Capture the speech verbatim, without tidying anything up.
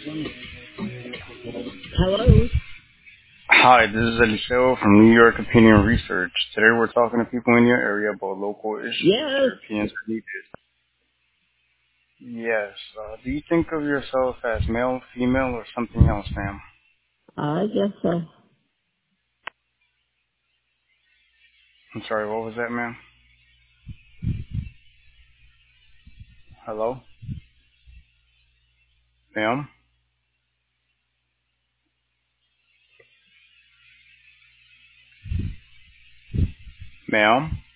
Hello? Hi, this is Eliseo from New York Opinion Research. Today we're talking to people in your area about local issues Yes, your opinions are needed. Yes. Uh, do you think of yourself as male, female, or something else, ma'am? I guess so. I'm sorry, what was that, ma'am? Hello? Ma'am? Ma'am?